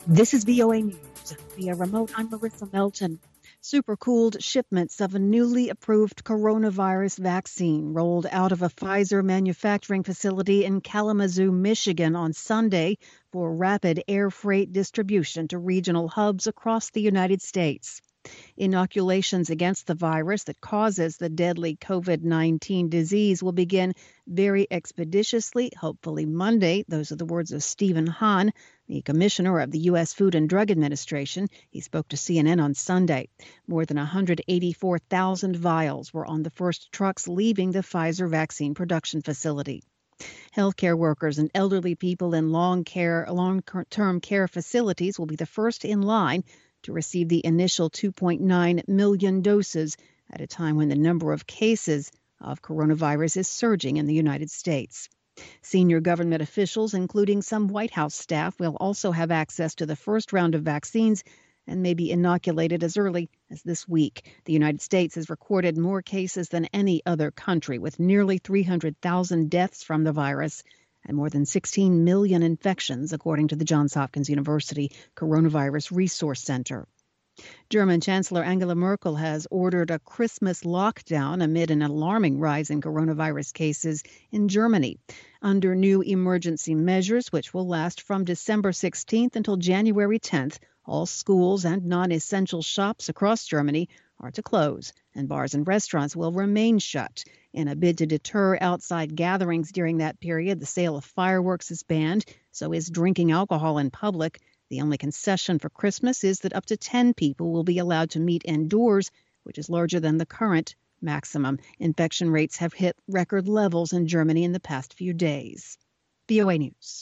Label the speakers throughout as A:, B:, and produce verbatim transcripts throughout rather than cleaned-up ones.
A: This is V O A News. Via remote, I'm Marissa Melton. Supercooled shipments of a newly approved coronavirus vaccine rolled out of a Pfizer manufacturing facility in Kalamazoo, Michigan on Sunday for rapid air freight distribution to regional hubs across the United States. Inoculations against the virus that causes the deadly COVID nineteen disease will begin very expeditiously, hopefully Monday. Those are the words of Stephen Hahn, the commissioner of the U S Food and Drug Administration. He spoke to C N N on Sunday. More than one hundred eighty-four thousand vials were on the first trucks leaving the Pfizer vaccine production facility. Healthcare workers and elderly people in long care, long-term care facilities will be the first in line to receive the initial two point nine million doses at a time when the number of cases of coronavirus is surging in the United States. Senior government officials, including some White House staff, will also have access to the first round of vaccines and may be inoculated as early as this week. The United States has recorded more cases than any other country, with nearly three hundred thousand deaths from the virus and more than sixteen million infections, according to the Johns Hopkins University Coronavirus Resource Center. German Chancellor Angela Merkel has ordered a Christmas lockdown amid an alarming rise in coronavirus cases in Germany. Under new emergency measures, which will last from December sixteenth until January tenth, all schools and non-essential shops across Germany are to close, and bars and restaurants will remain shut. In a bid to deter outside gatherings during that period, the sale of fireworks is banned, so is drinking alcohol in public. The only concession for Christmas is that up to ten people will be allowed to meet indoors, which is larger than the current maximum. Infection rates have hit record levels in Germany in the past few days. V O A News.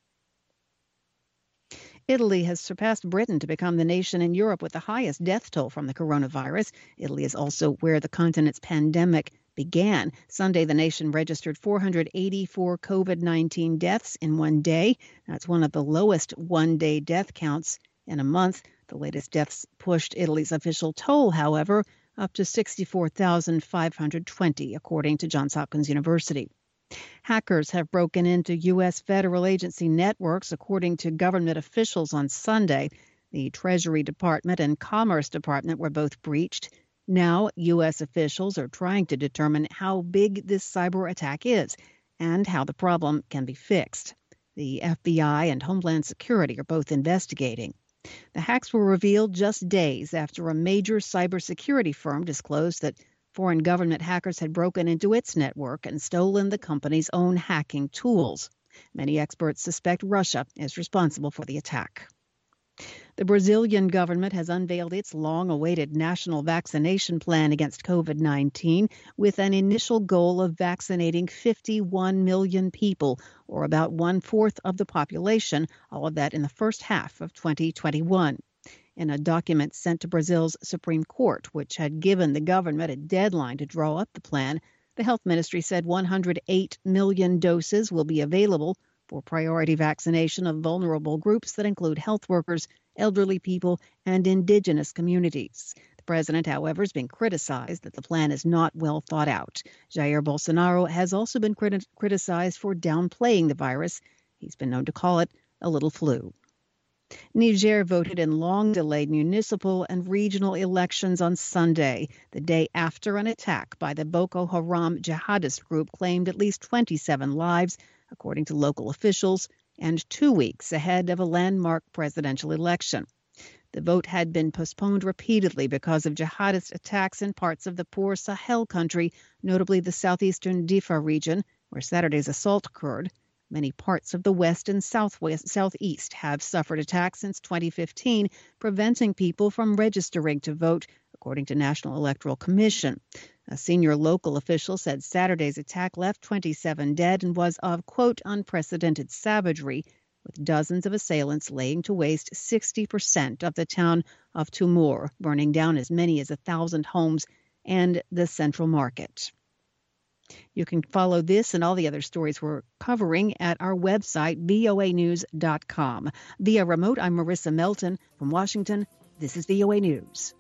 A: Italy has surpassed Britain to become the nation in Europe with the highest death toll from the coronavirus. Italy is also where the continent's pandemic began. Sunday, the nation registered four hundred eighty-four COVID nineteen deaths in one day. That's one of the lowest one-day death counts in a month. The latest deaths pushed Italy's official toll, however, up to sixty-four thousand five hundred twenty, according to Johns Hopkins University. Hackers have broken into U S federal agency networks, according to government officials on Sunday. The Treasury Department and Commerce Department were both breached. Now, U S officials are trying to determine how big this cyber attack is and how the problem can be fixed. The F B I and Homeland Security are both investigating. The hacks were revealed just days after a major cybersecurity firm disclosed that foreign government hackers had broken into its network and stolen the company's own hacking tools. Many experts suspect Russia is responsible for the attack. The Brazilian government has unveiled its long-awaited national vaccination plan against COVID nineteen, with an initial goal of vaccinating fifty-one million people, or about one-fourth of the population, all of that in the first half of twenty twenty-one. In a document sent to Brazil's Supreme Court, which had given the government a deadline to draw up the plan, the health ministry said one hundred eight million doses will be available for priority vaccination of vulnerable groups that include health workers, elderly people, and indigenous communities. The president, however, has been criticized that the plan is not well thought out. Jair Bolsonaro has also been crit- criticized for downplaying the virus. He's been known to call it a little flu. Niger voted in long-delayed municipal and regional elections on Sunday, the day after an attack by the Boko Haram jihadist group claimed at least twenty-seven lives, according to local officials, and two weeks ahead of a landmark presidential election. The vote had been postponed repeatedly because of jihadist attacks in parts of the poor Sahel country, notably the southeastern Difa region, where Saturday's assault occurred. Many parts of the west and southwest, southeast have suffered attacks since twenty fifteen, preventing people from registering to vote, according to National Electoral Commission. A senior local official said Saturday's attack left twenty-seven dead and was of, quote, unprecedented savagery, with dozens of assailants laying to waste sixty percent of the town of Tumor, burning down as many as a thousand homes and the central market. You can follow this and all the other stories we're covering at our website, V O A news dot com. Via remote, I'm Marissa Melton from Washington. This is V O A News.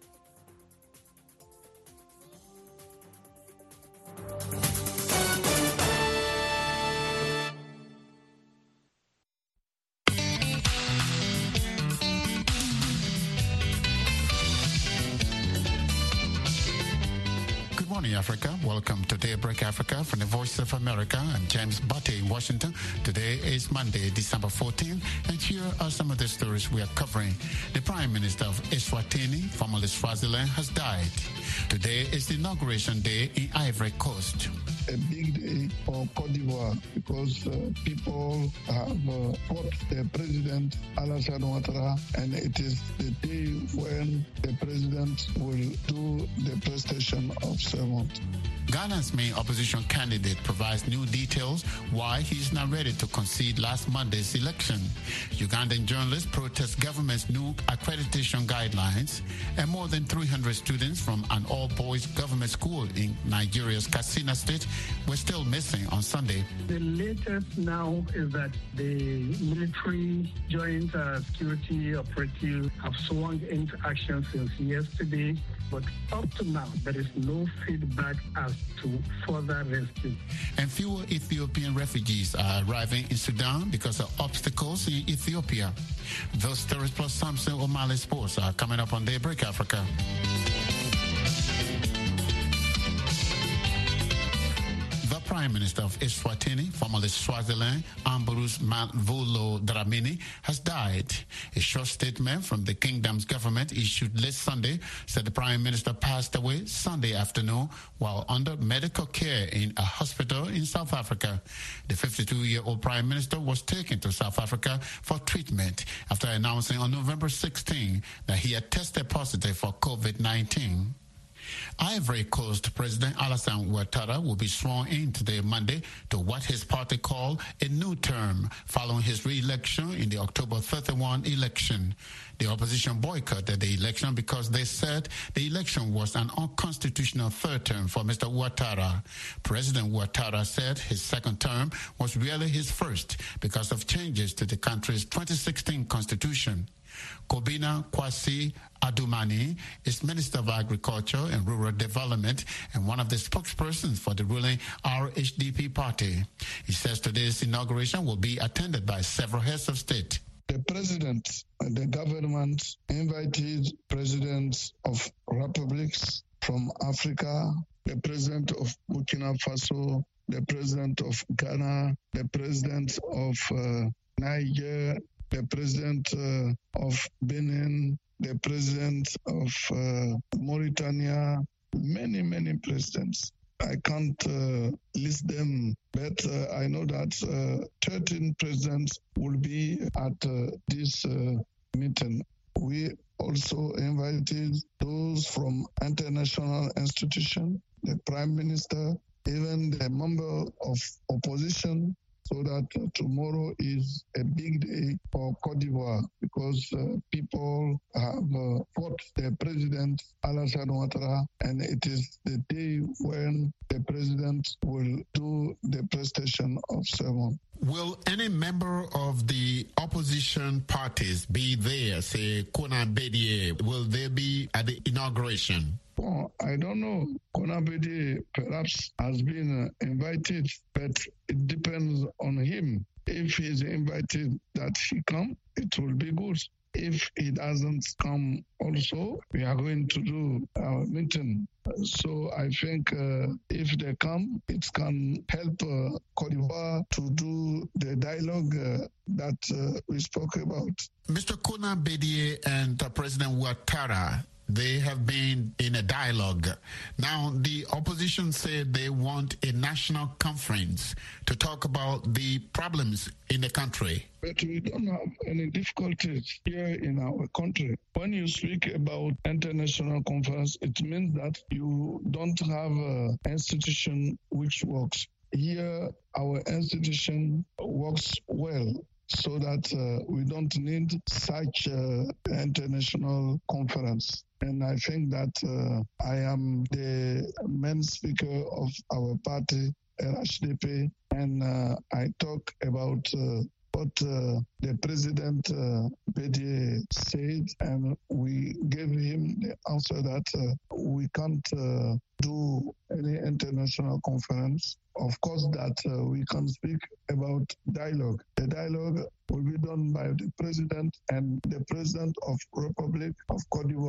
B: Africa. Welcome to Daybreak Africa from the Voice of America. I'm James Butte in Washington. Today is Monday, December fourteenth, and here are some of the stories we are covering. The Prime Minister of Eswatini, formerly Swaziland, has died. Today is the inauguration day in Ivory Coast.
C: A big day for Cote d'Ivoire because uh, people have uh, fought the president, Alassane Ouattara, and it is the day when the president will do the prestation of sermon.
B: Ghana's main opposition candidate provides new details why he's not ready to concede last Monday's election. Ugandan journalists protest government's new accreditation guidelines, and more than three hundred students from an all-boys government school in Nigeria's Katsina State were still missing on Sunday.
D: The latest now is that the military joint uh, security operatives have swung into action since yesterday, but up to now, there is no feedback as to further rescue.
B: And fewer Ethiopian refugees are arriving in Sudan because of obstacles in Ethiopia. Those stories plus Samson O'Malley Sports are coming up on Daybreak Africa. Prime Minister of Eswatini, formerly Swaziland, Ambrose Mavolo Dlamini, has died. A short statement from the kingdom's government issued late Sunday said the Prime Minister passed away Sunday afternoon while under medical care in a hospital in South Africa. The fifty-two-year-old Prime Minister was taken to South Africa for treatment after announcing on November sixteenth that he had tested positive for COVID nineteen. Ivory Coast President Alassane Ouattara will be sworn in today, Monday, to what his party called a new term following his re-election in the October thirty-first election. The opposition boycotted the election because they said the election was an unconstitutional third term for Mister Ouattara. President Ouattara said his second term was really his first because of changes to the country's twenty sixteen constitution. Kobina Kwasi Adumani is Minister of Agriculture and Rural Development and one of the spokespersons for the ruling R H D P party. He says today's inauguration will be attended by several heads of state.
C: The president and the government invited presidents of republics from Africa, the president of Burkina Faso, the president of Ghana, the president of uh, Niger, the president uh, of Benin, the president of uh, Mauritania, many, many presidents. I can't uh, list them, but uh, I know that uh, thirteen presidents will be at uh, this uh, meeting. We also invited those from international institutions, the prime minister, even the member of opposition, so that uh, tomorrow is a big day for Cote d'Ivoire because uh, people have uh, fought the president, Alassane Ouattara, and it is the day when the president will do the prestation of sermon.
B: Will any member of the opposition parties be there, say Kona Bedie? Will they be at the inauguration?
C: Well, I don't know. Konabedi perhaps has been uh, invited, but it depends on him. If he's invited that he come, it will be good. If he doesn't come also, we are going to do our meeting. So I think uh, if they come, it can help uh, Cote d'Ivoire to do the dialogue uh, that uh, we spoke about.
B: Mister Kona Bedie and uh, President Ouattara, they have been in a dialogue. Now, the opposition said they want a national conference to talk about the problems in the country.
C: But we don't have any difficulties here in our country. When you speak about international conference, it means that you don't have an institution which works. Here, our institution works well, so that uh, we don't need such uh, international conference. And I think that uh, I am the main speaker of our party, R H D P, and uh, I talk about uh, what uh, the president uh, Bedie said, and we gave him the answer that uh, we can't uh, do any international conference. Of course, that uh, we can speak about dialogue. The dialogue will be done by the president and the president of Republic of Cote d'Ivoire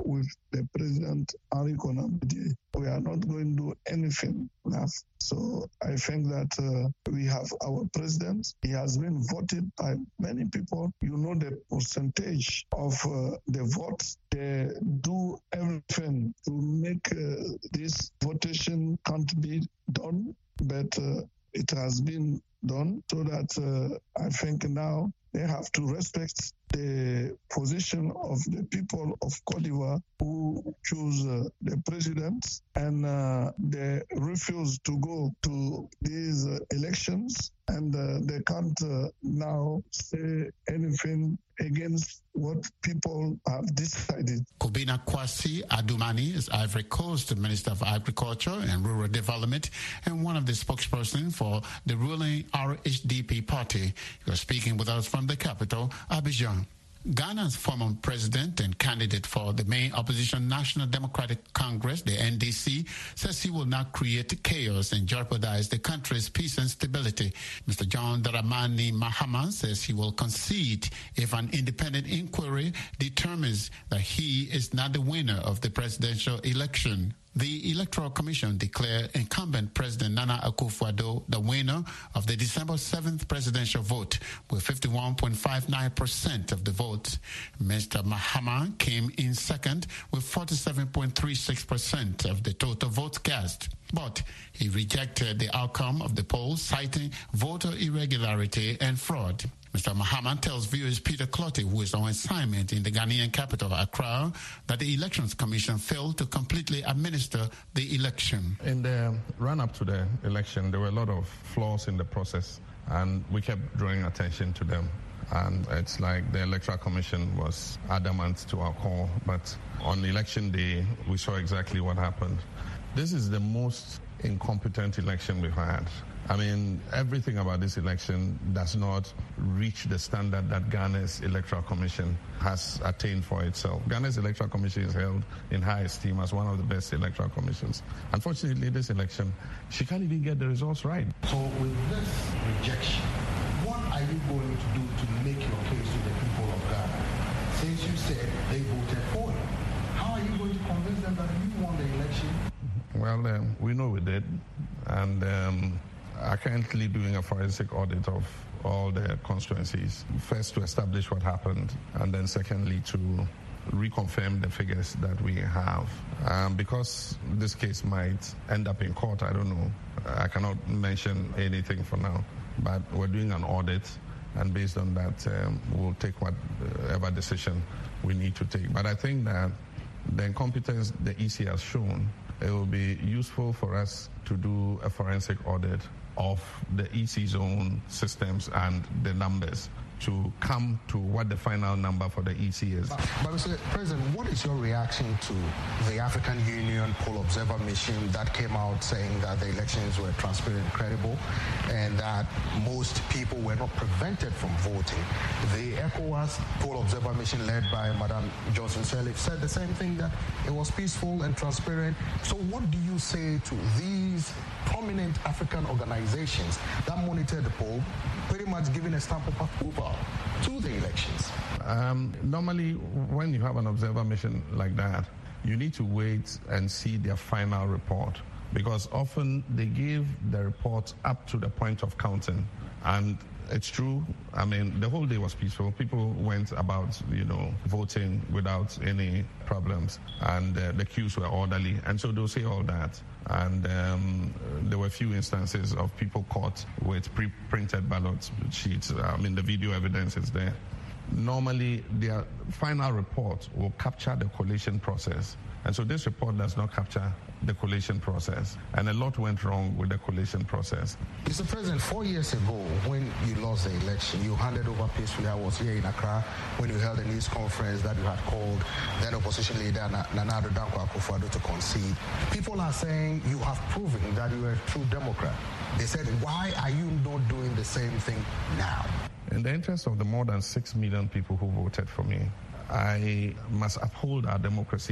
C: with the President Henri Konan Bedie. We are not going to do anything enough. So I think that uh, we have our president. He has been voted by many people. You know the percentage of uh, the votes. They do everything to make uh, this votation can't be done, but uh, it has been done, so that uh, I think now they have to respect the position of the people of Cote d'Ivoire who choose uh, the president, and uh, they refuse to go to these uh, elections, and uh, they can't uh, now say anything against what people have decided.
B: Kobina Kwasi Adumani is Ivory Coast Minister of Agriculture and Rural Development and one of the spokespersons for the ruling R H D P party. He was speaking with us from the capital, Abidjan. Ghana's former president and candidate for the main opposition National Democratic Congress, the N D C, says he will not create chaos and jeopardize the country's peace and stability. Mister John Dramani Mahama says he will concede if an independent inquiry determines that he is not the winner of the presidential election. The Electoral Commission declared incumbent President Nana Akufo-Addo the winner of the December seventh presidential vote with fifty-one point five nine percent of the votes. Mister Mahama came in second with forty-seven point three six percent of the total votes cast. But he rejected the outcome of the poll, citing voter irregularity and fraud. Mister Mahama tells viewers Peter Clottey, who is on assignment in the Ghanaian capital, Accra, that the Elections Commission failed to completely administer the election.
E: In the run-up to the election, there were a lot of flaws in the process, and we kept drawing attention to them. And it's like the Electoral Commission was adamant to our call, but on election day, we saw exactly what happened. This is the most incompetent election we've had. I mean, everything about this election does not reach the standard that Ghana's Electoral Commission has attained for itself. Ghana's Electoral Commission is held in high esteem as one of the best electoral commissions. Unfortunately, this election, she can't even get the results right.
F: So with this rejection, what are you going to do to make your case to the people of Ghana? Since you said they voted for you, how are you going to convince them that you won the election?
E: Well, um, we know we did, and um, are currently doing a forensic audit of all the constituencies. First, to establish what happened, and then secondly, to reconfirm the figures that we have. Um, because this case might end up in court, I don't know. I cannot mention anything for now, but we're doing an audit, and based on that, um, we'll take whatever decision we need to take. But I think that the incompetence the E C has shown, it will be useful for us to do a forensic audit of the E C's own systems and the numbers to come to what the final number for the E C is.
F: But, but Mister President, what is your reaction to the African Union Poll Observer Mission that came out saying that the elections were transparent and credible and that most people were not prevented from voting? The ECOWAS Poll Observer Mission led by Madam Johnson Sirleaf said the same thing, that it was peaceful and transparent. So what do you say to these prominent African organizations that monitored the poll, pretty much giving a stamp of approval to the elections?
E: Um, normally, when you have an observer mission like that, you need to wait and see their final report, because often they give the report up to the point of counting. And it's true, I mean, the whole day was peaceful. People went about, you know, voting without any problems, and uh, the queues were orderly. And so they'll say all that. And um, there were a few instances of people caught with pre-printed ballot sheets. I mean, the video evidence is there. Normally, their final report will capture the collation process. And so this report does not capture the collation process. And a lot went wrong with the collation process.
F: Mister President, four years ago, when you lost the election, you handed over peacefully. I was here in Accra when you held a news conference that you had called then opposition leader Nana Addo Dankwa Akufo-Addo to concede. People are saying you have proven that you are a true Democrat. They said, why are you not doing the same thing now?
E: In the interest of the more than six million people who voted for me, I must uphold our democracy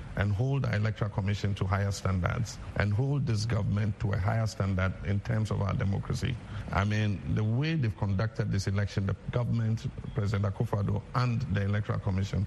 E: and hold the Electoral Commission to higher standards and hold this government to a higher standard in terms of our democracy. I mean, the way they've conducted this election, the government, President Akufo-Addo, and the Electoral Commission,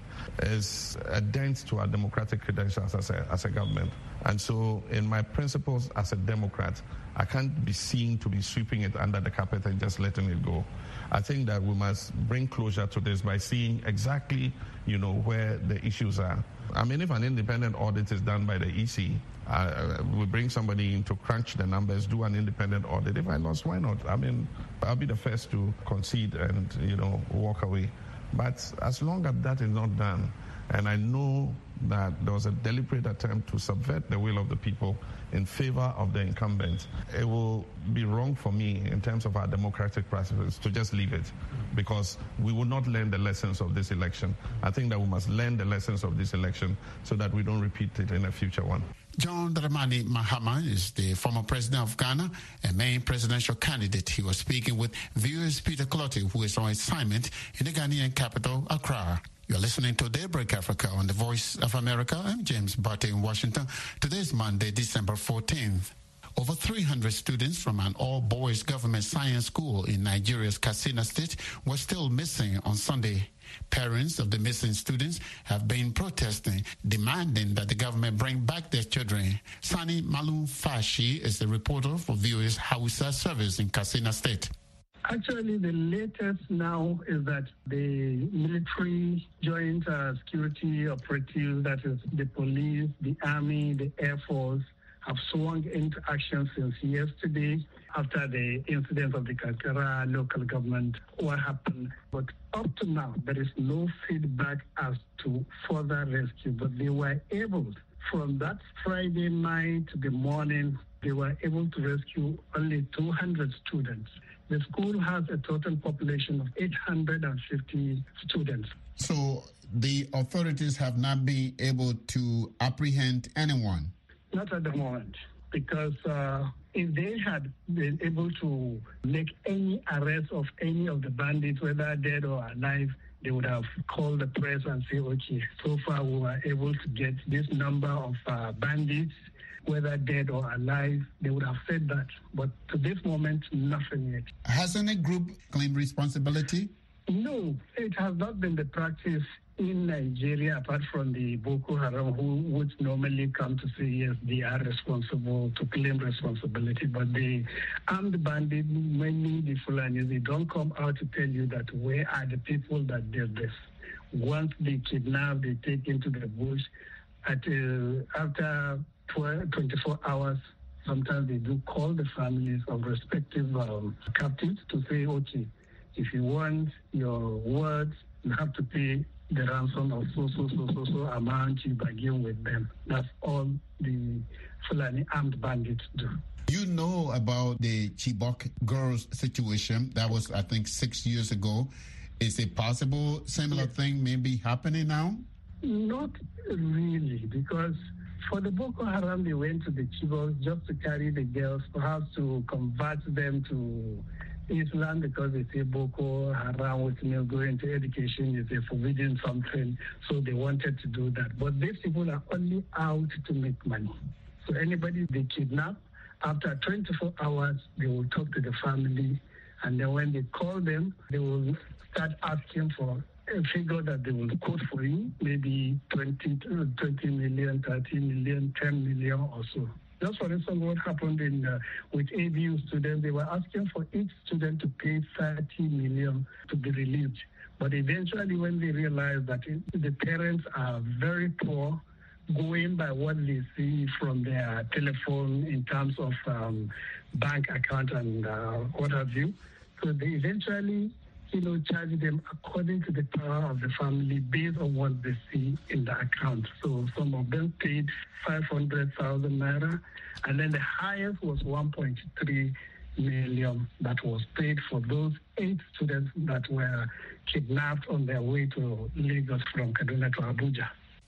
E: is a dent to our democratic credentials as a, as a government. And so, in my principles as a Democrat, I can't be seen to be sweeping it under the carpet and just letting it go. I think that we must bring closure to this by seeing exactly, you know, where the issues are. I mean, if an independent audit is done by the E C, uh, we bring somebody in to crunch the numbers, do an independent audit. If I lost, why not? I mean, I'll be the first to concede and, you know, walk away. But as long as that is not done, and I know that there was a deliberate attempt to subvert the will of the people in favor of the incumbent, it will be wrong for me in terms of our democratic practices to just leave it, because we will not learn the lessons of this election. I think that we must learn the lessons of this election so that we don't repeat it in a future one.
B: John Dramani Mahama is the former president of Ghana, a main presidential candidate. He was speaking with V O A's Peter Clottey, who is on assignment in the Ghanaian capital, Accra. You're listening to Daybreak Africa on the Voice of America. I'm James Barty in Washington. Today is Monday, December fourteenth. Over three hundred students from an all-boys government science school in Nigeria's Katsina State were still missing on Sunday. Parents of the missing students have been protesting, demanding that the government bring back their children. Sani Malum Fashi is the reporter for V O A's Hausa service in Katsina State.
D: Actually, the latest now is that the military joint uh, security operatives, that is the police, the army, the air force, have swung into action since yesterday after the incident of the Kankara local government, what happened. But up to now, there is no feedback as to further rescue. But they were able, from that Friday night to the morning, they were able to rescue only two hundred students. The school has a total population of eight hundred fifty students.
B: So the authorities have not been able to apprehend anyone?
D: Not at the moment, because uh, if they had been able to make any arrest of any of the bandits, whether dead or alive, they would have called the press and say, okay, so far we were able to get this number of uh, bandits, whether dead or alive. They would have said that. But to this moment, nothing yet.
B: Has any group claimed responsibility?
D: No, it has not been the practice in Nigeria, apart from the Boko Haram, who would normally come to say, yes, they are responsible, to claim responsibility. But the armed bandits, mainly the Fulanis, they don't come out to tell you that where are the people that did this. Once they kidnap, they take into the bush. At uh, after twenty-four hours, sometimes they do call the families of respective um, captives to say, okay, if you want your words, you have to pay the ransom of so, so, so, so, so amount. You bargain with them. That's all the Fulani armed bandits do.
B: You know about the Chibok girls situation. That was, I think, six years ago. Is it possible similar yes. thing may be happening now?
D: Not really, because for the Boko Haram, they went to the Chibok just to carry the girls, perhaps to convert them to Islam, because they say Boko Haram, which means going to education is a forbidden something, so they wanted to do that. But these people are only out to make money. So anybody they kidnap, after twenty-four hours, they will talk to the family, and then when they call them, they will start asking for a figure that they will quote for you, maybe twenty, twenty million, thirty million, ten million or so. Just for instance, what happened in uh, with A B U students, they were asking for each student to pay thirty million to be released. But eventually, when they realized that it, the parents are very poor, going by what they see from their telephone in terms of um, bank account and uh, what have you, so they eventually, you know, charge them according to the power of the family based on what they see in the account. So some of them paid five hundred thousand naira, and then the highest was one point three million that was paid for those eight students that were kidnapped on their way to Lagos from Kaduna to Abuja.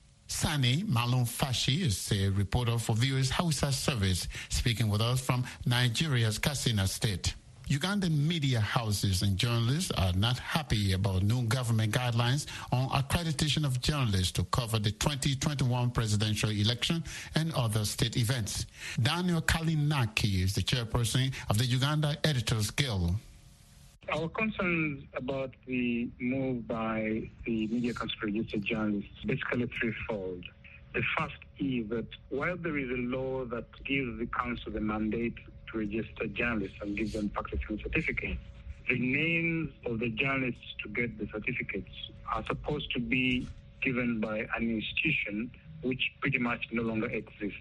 B: Sani Malum Fashi is a reporter for V O A's Hausa service, speaking with us from Nigeria's Katsina State. Ugandan media houses and journalists are not happy about new government guidelines on accreditation of journalists to cover the twenty twenty-one presidential election and other state events. Daniel Kalinaki is the chairperson of the Uganda Editors Guild.
D: Our concerns about the move by the Media Council to register journalists is basically threefold. The first is that while there is a law that gives the council the mandate to register journalists and give them practicing certificates, the names of the journalists to get the certificates are supposed to be given by an institution which pretty much no longer exists.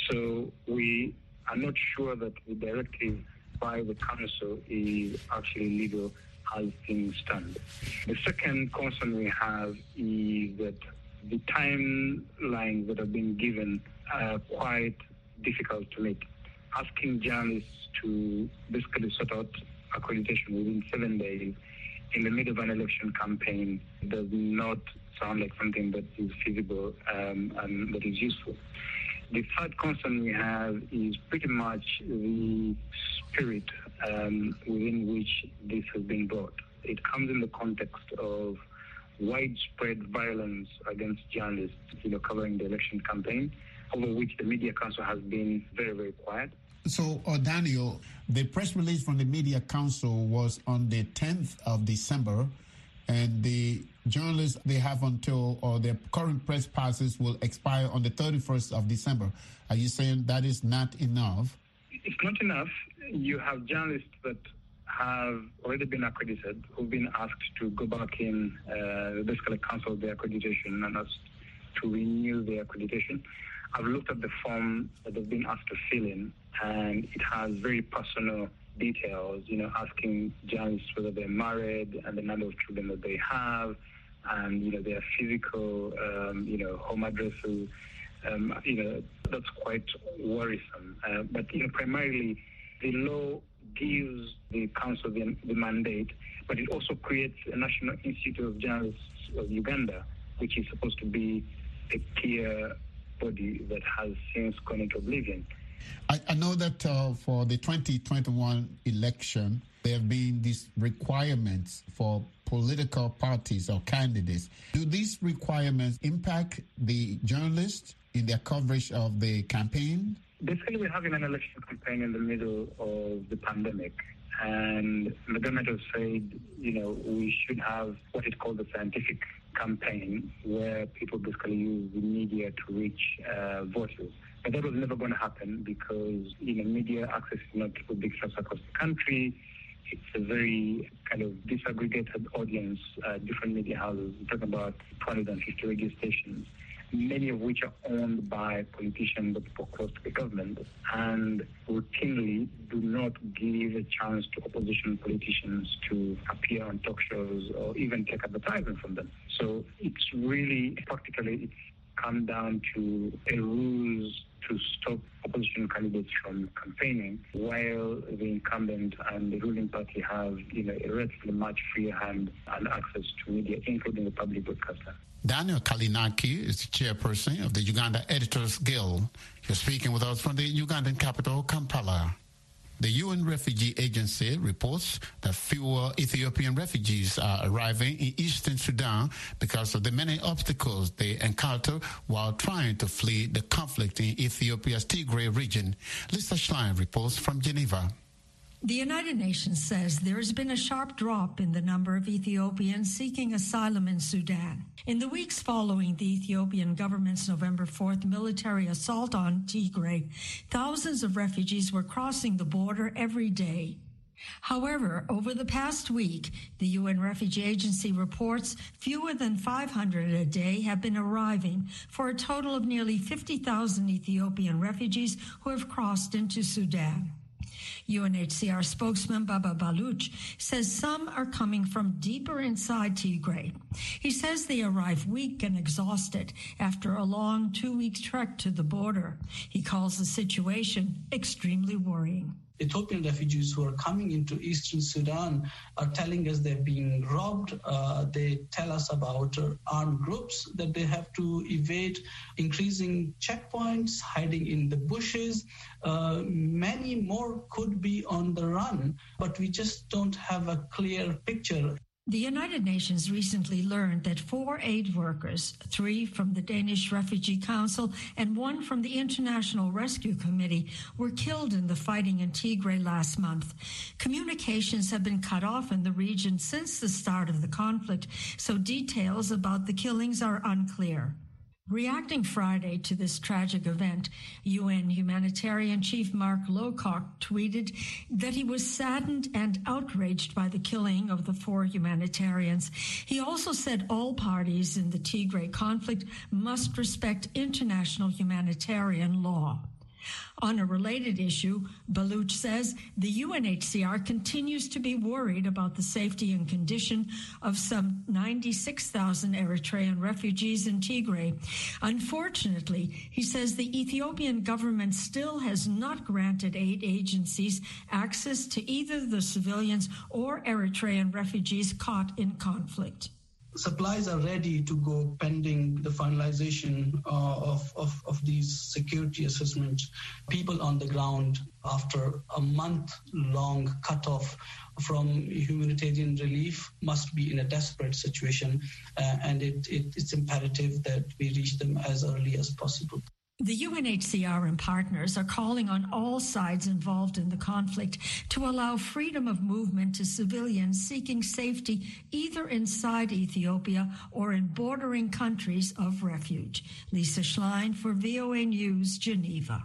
D: So we are not sure that the directive by the council is actually legal as things stand. The second concern we have is that the timelines that have been given are quite difficult to meet. Asking journalists to basically sort out accreditation within seven days in the middle of an election campaign does not sound like something that is feasible um, and that is useful. The third concern we have is pretty much the spirit um, within which this has been brought. It comes in the context of widespread violence against journalists, you know, covering the election campaign, over which the Media Council has been very, very quiet.
B: So, uh, Daniel, the press release from the Media Council was on the tenth of December, and the journalists, they have until, or their current press passes will expire on the thirty-first of December. Are you saying that is not enough?
D: It's not enough. You have journalists that have already been accredited, who've been asked to go back in, uh, basically cancel their accreditation and asked to renew their accreditation. I've looked at the form that they've been asked to fill in, and it has very personal details, you know, asking journalists whether they're married and the number of children that they have, and, you know, their physical, um, you know, home addresses. Um, you know, that's quite worrisome. Uh, but, you know, primarily the law gives the council the, the mandate, but it also creates a National Institute of Journalists of Uganda, which is supposed to be a peer body that has since gone into oblivion.
B: I, I know that uh, for the twenty twenty-one election, there have been these requirements for political parties or candidates. Do these requirements impact the journalists in their coverage of the campaign?
D: Basically, we're having an election campaign in the middle of the pandemic, and the government has said, you know, we should have what is called a scientific campaign, where people basically use the media to reach uh, voters. But that was never going to happen because, you know, media access is not to big trust across the country. It's a very kind of disaggregated audience, uh, different media houses. We're talking about two hundred fifty radio stations, many of which are owned by politicians but people close to the government, and routinely do not give a chance to opposition politicians to appear on talk shows or even take advertising from them. So it's really, practically, it's come down to a ruse to stop opposition candidates from campaigning, while the incumbent and the ruling party have, you know, a relatively much freer hand and access to media, including the public broadcaster.
B: Daniel Kalinaki is the chairperson of the Uganda Editors Guild. You're speaking with us from the Ugandan capital, Kampala. The U N Refugee Agency reports that fewer Ethiopian refugees are arriving in eastern Sudan because of the many obstacles they encounter while trying to flee the conflict in Ethiopia's Tigray region. Lisa Schlein reports from Geneva.
G: The United Nations says there has been a sharp drop in the number of Ethiopians seeking asylum in Sudan. In the weeks following the Ethiopian government's November fourth military assault on Tigray, thousands of refugees were crossing the border every day. However, over the past week, the U N Refugee Agency reports fewer than five hundred a day have been arriving, for a total of nearly fifty thousand Ethiopian refugees who have crossed into Sudan. U N H C R spokesman Baba Baluch says some are coming from deeper inside Tigray. He says they arrive weak and exhausted after a long two-week trek to the border. He calls the situation extremely worrying.
H: Ethiopian refugees who are coming into eastern Sudan are telling us they're being robbed. Uh, they tell us about uh, armed groups that they have to evade, increasing checkpoints, hiding in the bushes. Uh, many more could be on the run, but we just don't have a clear picture.
G: The United Nations recently learned that four aid workers, three from the Danish Refugee Council and one from the International Rescue Committee, were killed in the fighting in Tigray last month. Communications have been cut off in the region since the start of the conflict, so details about the killings are unclear. Reacting Friday to this tragic event, U N humanitarian chief Mark Lowcock tweeted that he was saddened and outraged by the killing of the four humanitarians. He also said all parties in the Tigray conflict must respect international humanitarian law. On a related issue, Baluch says the U N H C R continues to be worried about the safety and condition of some ninety-six thousand Eritrean refugees in Tigray. Unfortunately, he says the Ethiopian government still has not granted aid agencies access to either the civilians or Eritrean refugees caught in conflict.
H: Supplies are ready to go pending the finalization uh, of, of, of these security assessments. People on the ground, after a month-long cutoff from humanitarian relief, must be in a desperate situation, uh, and it, it, it's imperative that we reach them as early as possible.
G: The U N H C R and partners are calling on all sides involved in the conflict to allow freedom of movement to civilians seeking safety either inside Ethiopia or in bordering countries of refuge. Lisa Schlein for V O A News, Geneva.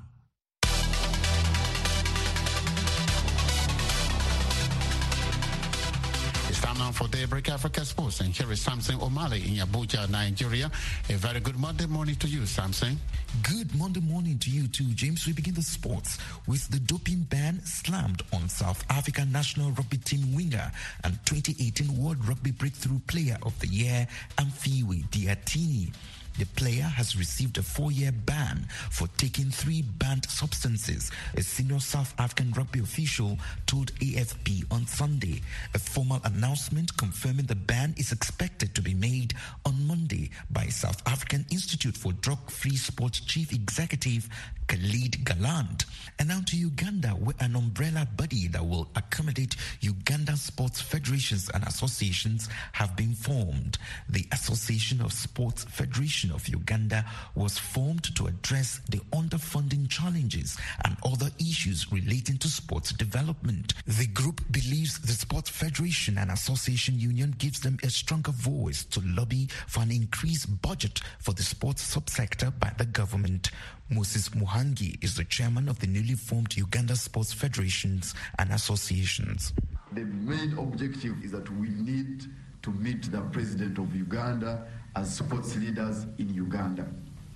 B: It's time now for Daybreak Africa Sports, and here is Samson O'Malley in Abuja, Nigeria. A very good Monday morning to you, Samson.
I: Good Monday morning to you too, James. We begin the sports with the doping ban slammed on South African national rugby team winger and twenty eighteen World Rugby Breakthrough Player of the Year, Amfiwe Diatini. The player has received a four-year ban for taking three banned substances, a senior South African rugby official told A F P on Sunday. A formal announcement confirming the ban is expected to be made on Monday by South African Institute for Drug-Free Sport Chief Executive Khalid Gallant. And now to Uganda, where an umbrella body that will accommodate Ugandan sports federations and associations have been formed. The Association of Sports Federation of Uganda was formed to address the underfunding challenges and other issues relating to sports development. The group believes the Sports Federation and Association Union gives them a stronger voice to lobby for an increased budget for the sports subsector by the government. Moses Muhangi is the chairman of the newly formed Uganda Sports Federations and Associations.
J: The main objective is that we need to meet the president of Uganda as sports leaders in Uganda.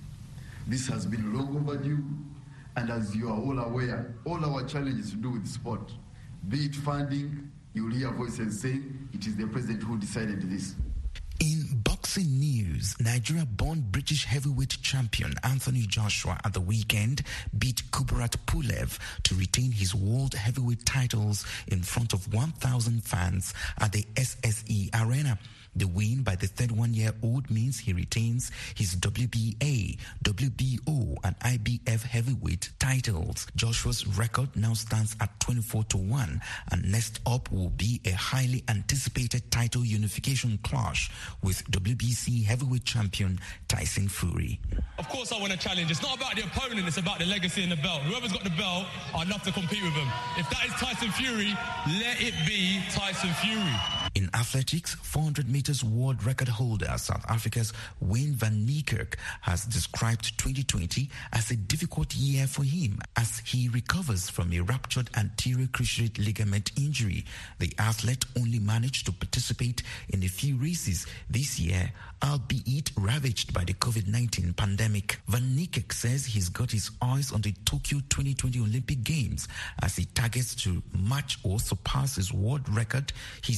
J: This has been long overdue, and as you are all aware, all our challenges to do with sport, be it funding, you'll hear voices saying it is the president who decided this.
I: In boxing news, Nigeria-born British heavyweight champion Anthony Joshua at the weekend beat Kubrat Pulev to retain his world heavyweight titles in front of one thousand fans at the S S E Arena. The win by the thirty-one-year-old means he retains his W B A, W B O, and I B F heavyweight titles. Joshua's record now stands at twenty-four to one, and next up will be a highly anticipated title unification clash with W B C heavyweight champion Tyson Fury.
K: Of course I want to challenge. It's not about the opponent, it's about the legacy and the belt. Whoever's got the belt, I'd love to compete with him. If that is Tyson Fury, let it be Tyson Fury.
I: In athletics, four hundred meters world record holder South Africa's Wayne van Niekerk has described twenty twenty as a difficult year for him as he recovers from a ruptured anterior cruciate ligament injury. The athlete only managed to participate in a few races this year, albeit ravaged by the COVID nineteen pandemic. Van Niekerk says he's got his eyes on the Tokyo twenty twenty Olympic Games as he targets to match or surpass his world record he set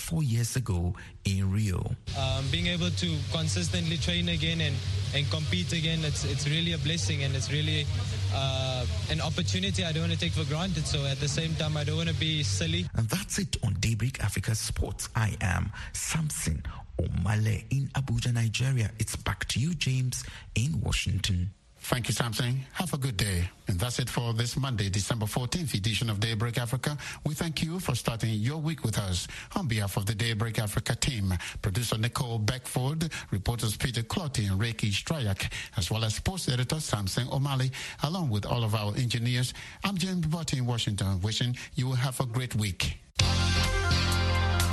I: four years ago in Rio.
L: Um, being able to consistently train again and, and compete again, it's, it's really a blessing, and it's really uh, an opportunity I don't want to take for granted. So at the same time, I don't want to be silly.
I: And that's it on Daybreak Africa Sports. I am Samson Omale in Abuja, Nigeria. It's back to you, James, in Washington.
B: Thank you, Samson. Have a good day. And that's it for this Monday, December fourteenth edition of Daybreak Africa. We thank you for starting your week with us. On behalf of the Daybreak Africa team, producer Nicole Beckford, reporters Peter Clotty and Reiki Strayak, as well as sports editor Samson Omale, along with all of our engineers, I'm James Botti in Washington, wishing you will have a great week.